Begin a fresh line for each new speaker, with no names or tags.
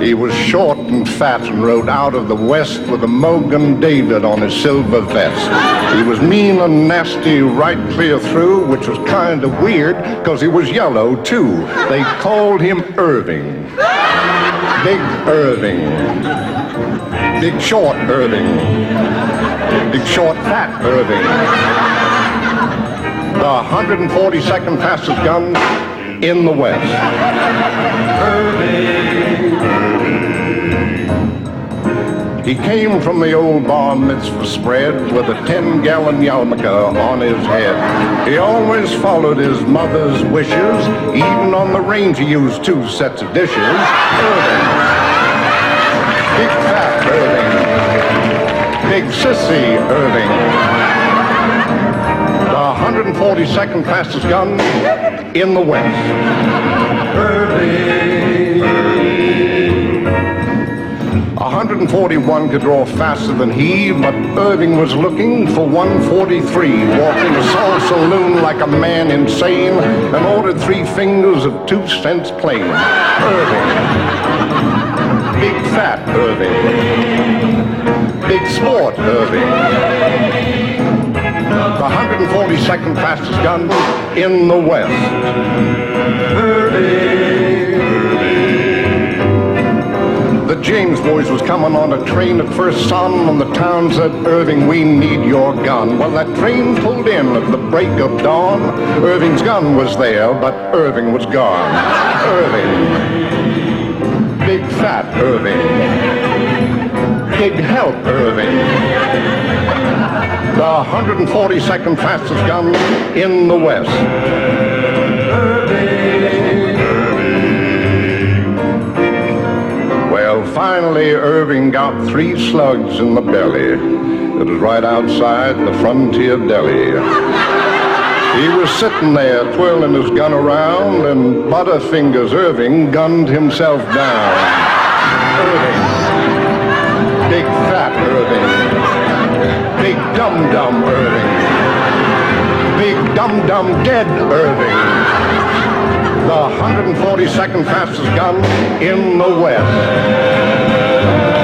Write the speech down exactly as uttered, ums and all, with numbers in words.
He was short and fat and rode out of the west with a Mogan David on his silver vest. He was mean and nasty right clear through, which was kind of weird because he was yellow too. They called him Irving. Big Irving. Big short Irving. Big short fat Irving. The one hundred forty-second fastest gun in the West. Irving. He came from the old bar mitzvah spread with a ten-gallon yarmulke on his head. He always followed his mother's wishes. Even on the range he used two sets of dishes. Irving. Big fat Irving. Big sissy Irving. The one hundred forty-second fastest gun in the West. Irving. one hundred forty-one could draw faster than he, but Irving was looking for one forty-three, walking a Sol saloon like a man insane, and ordered three fingers of two cents plain. Irving. Big fat Irving. Big sport Irving. The one hundred forty-second fastest gun in the West. Irving. The James boys was coming on a train at first sun, and the town said, Irving, we need your gun. Well, that train pulled in at the break of dawn. Irving's gun was there, but Irving was gone. Irving. Big fat Irving. Big help Irving. The one hundred forty-second fastest gun in the West. Irving. Well, finally, Irving got three slugs in the belly. It was right outside the Frontier Deli. He was sitting there twirling his gun around, and Butterfingers Irving gunned himself down. Irving. Big fat Irving. Big dum-dum Irving. Big dum-dum dead Irving. The one hundred forty-second fastest gun in the West.